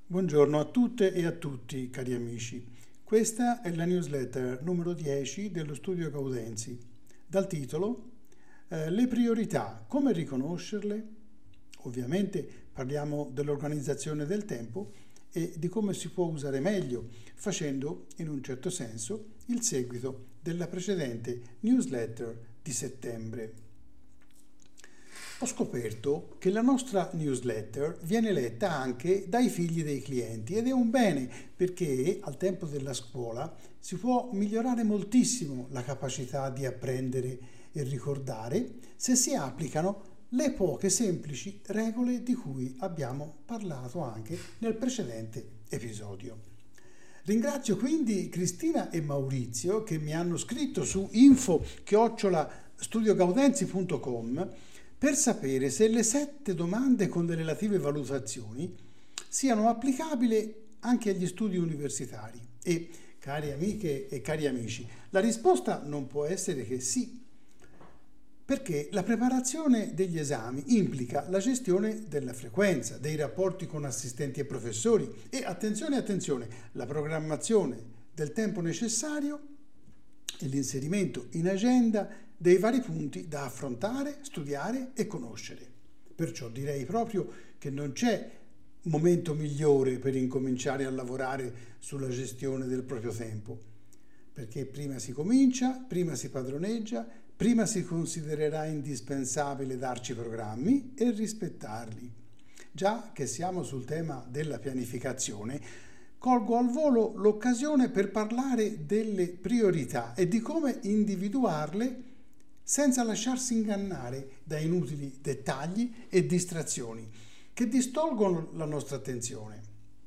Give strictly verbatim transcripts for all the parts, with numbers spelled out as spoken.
Buongiorno a tutte e a tutti, cari amici. Questa è la newsletter numero dieci dello Studio Gaudenzi, dal titolo eh, Le priorità, come riconoscerle? Ovviamente parliamo dell'organizzazione del tempo e di come si può usare meglio, facendo in un certo senso il seguito della precedente newsletter di settembre. Ho scoperto che la nostra newsletter viene letta anche dai figli dei clienti ed è un bene perché al tempo della scuola si può migliorare moltissimo la capacità di apprendere e ricordare se si applicano le poche semplici regole di cui abbiamo parlato anche nel precedente episodio. Ringrazio quindi Cristina e Maurizio che mi hanno scritto su info chiocciola studiogaudenzi punto com per sapere se le sette domande con le relative valutazioni siano applicabili anche agli studi universitari. E, cari amiche e cari amici, la risposta non può essere che sì, perché la preparazione degli esami implica la gestione della frequenza, dei rapporti con assistenti e professori e, attenzione, attenzione, la programmazione del tempo necessario e l'inserimento in agenda dei vari punti da affrontare, studiare e conoscere. Perciò direi proprio che non c'è momento migliore per incominciare a lavorare sulla gestione del proprio tempo, perché prima si comincia, prima si padroneggia, prima si considererà indispensabile darci programmi e rispettarli. Già che siamo sul tema della pianificazione, colgo al volo l'occasione per parlare delle priorità e di come individuarle senza lasciarsi ingannare da inutili dettagli e distrazioni che distolgono la nostra attenzione.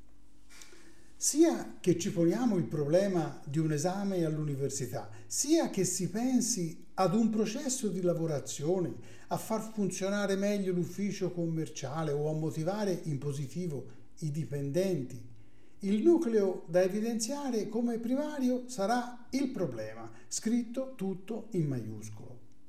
Sia che ci poniamo il problema di un esame all'università, sia che si pensi ad un processo di lavorazione, a far funzionare meglio l'ufficio commerciale o a motivare in positivo i dipendenti, il nucleo da evidenziare come primario sarà il problema, scritto tutto in maiuscolo.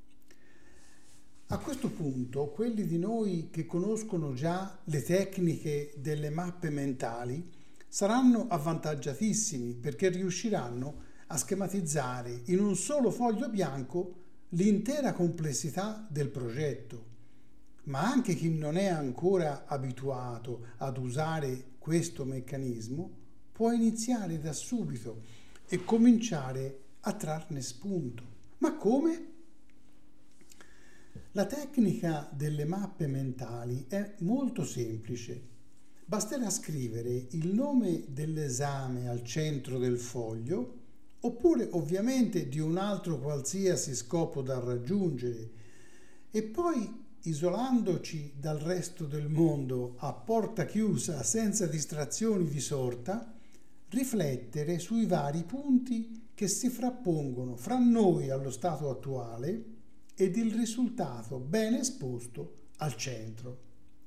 A questo punto, quelli di noi che conoscono già le tecniche delle mappe mentali saranno avvantaggiatissimi perché riusciranno a schematizzare in un solo foglio bianco l'intera complessità del progetto. Ma anche chi non è ancora abituato ad usare questo meccanismo può iniziare da subito e cominciare a trarne spunto. Ma come? La tecnica delle mappe mentali è molto semplice. Basterà scrivere il nome dell'esame al centro del foglio, oppure ovviamente di un altro qualsiasi scopo da raggiungere, e poi, isolandoci dal resto del mondo a porta chiusa senza distrazioni di sorta, riflettere sui vari punti che si frappongono fra noi allo stato attuale ed il risultato ben esposto al centro.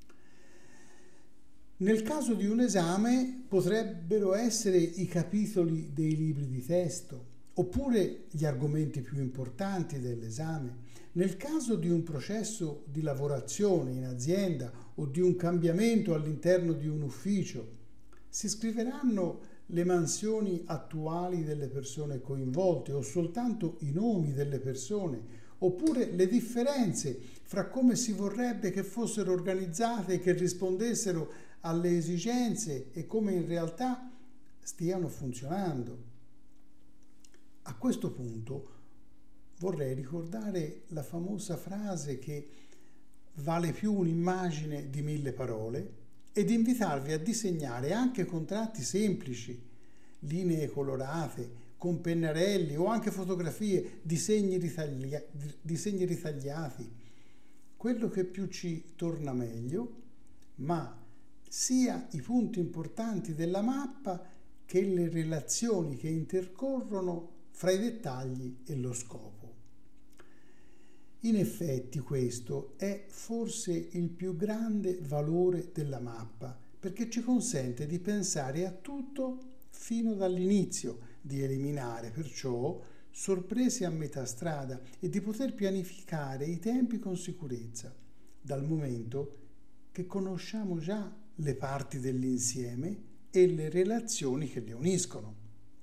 Nel caso di un esame potrebbero essere i capitoli dei libri di testo, oppure gli argomenti più importanti dell'esame. Nel caso di un processo di lavorazione in azienda o di un cambiamento all'interno di un ufficio, si scriveranno le mansioni attuali delle persone coinvolte o soltanto i nomi delle persone, oppure le differenze fra come si vorrebbe che fossero organizzate e che rispondessero alle esigenze e come in realtà stiano funzionando. A questo punto vorrei ricordare la famosa frase che vale più un'immagine di mille parole ed invitarvi a disegnare anche con tratti semplici, linee colorate, con pennarelli o anche fotografie, disegni, ritaglia- disegni ritagliati, quello che più ci torna meglio, ma sia i punti importanti della mappa che le relazioni che intercorrono fra i dettagli e lo scopo. In effetti questo è forse il più grande valore della mappa, perché ci consente di pensare a tutto fino dall'inizio, di eliminare perciò sorprese a metà strada e di poter pianificare i tempi con sicurezza, dal momento che conosciamo già le parti dell'insieme e le relazioni che le uniscono.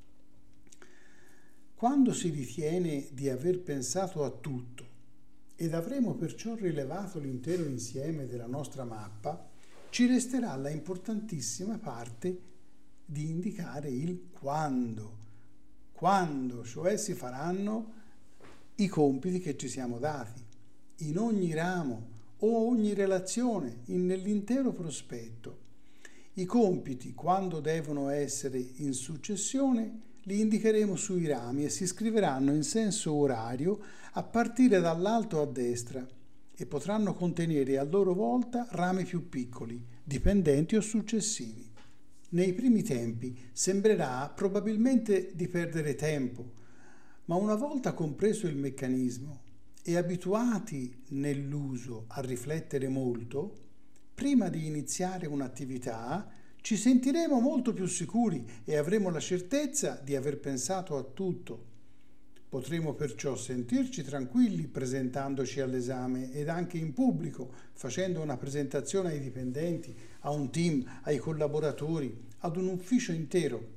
Quando si ritiene di aver pensato a tutto ed avremo perciò rilevato l'intero insieme della nostra mappa, ci resterà la importantissima parte di indicare il quando. Quando, cioè, si faranno i compiti che ci siamo dati, in ogni ramo o ogni relazione, in, nell'intero prospetto. I compiti, quando devono essere in successione, li indicheremo sui rami e si scriveranno in senso orario a partire dall'alto a destra e potranno contenere a loro volta rami più piccoli, dipendenti o successivi. Nei primi tempi sembrerà probabilmente di perdere tempo, ma una volta compreso il meccanismo e abituati nell'uso a riflettere molto, prima di iniziare un'attività ci sentiremo molto più sicuri e avremo la certezza di aver pensato a tutto. Potremo perciò sentirci tranquilli presentandoci all'esame ed anche in pubblico, facendo una presentazione ai dipendenti, a un team, ai collaboratori, ad un ufficio intero.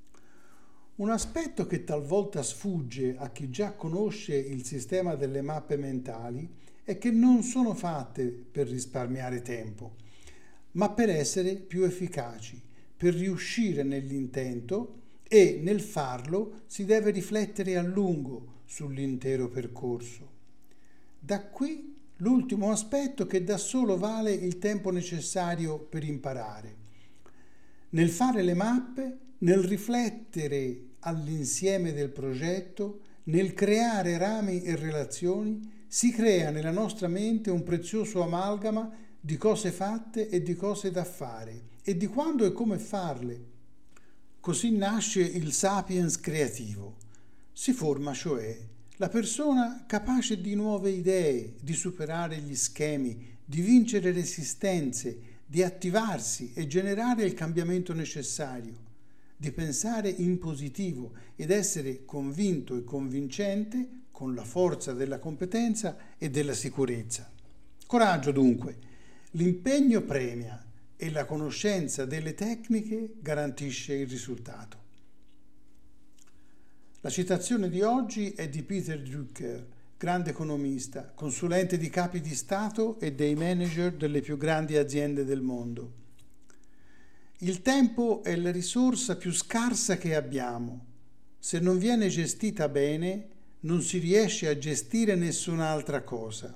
Un aspetto che talvolta sfugge a chi già conosce il sistema delle mappe mentali è che non sono fatte per risparmiare tempo, ma per essere più efficaci, per riuscire nell'intento, e nel farlo si deve riflettere a lungo sull'intero percorso. Da qui l'ultimo aspetto che da solo vale il tempo necessario per imparare. Nel fare le mappe, nel riflettere all'insieme del progetto, nel creare rami e relazioni, si crea nella nostra mente un prezioso amalgama di cose fatte e di cose da fare e di quando e come farle. Così nasce il sapiens creativo. Si forma, cioè, la persona capace di nuove idee, di superare gli schemi, di vincere resistenze, di attivarsi e generare il cambiamento necessario, di pensare in positivo ed essere convinto e convincente con la forza della competenza e della sicurezza. Coraggio dunque, l'impegno premia e la conoscenza delle tecniche garantisce il risultato. La citazione di oggi è di Peter Drucker, grande economista, consulente di capi di Stato e dei manager delle più grandi aziende del mondo. Il tempo è la risorsa più scarsa che abbiamo. Se non viene gestita bene, non si riesce a gestire nessun'altra cosa.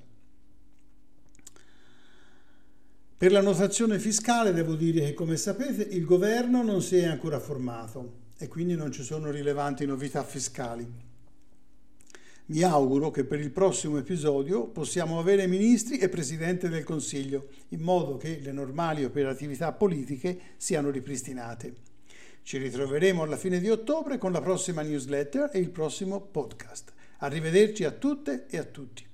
Per la notazione fiscale devo dire che, come sapete, il governo non si è ancora formato e quindi non ci sono rilevanti novità fiscali. Mi auguro che per il prossimo episodio possiamo avere ministri e Presidente del Consiglio, in modo che le normali operatività politiche siano ripristinate. Ci ritroveremo alla fine di ottobre con la prossima newsletter e il prossimo podcast. Arrivederci a tutte e a tutti.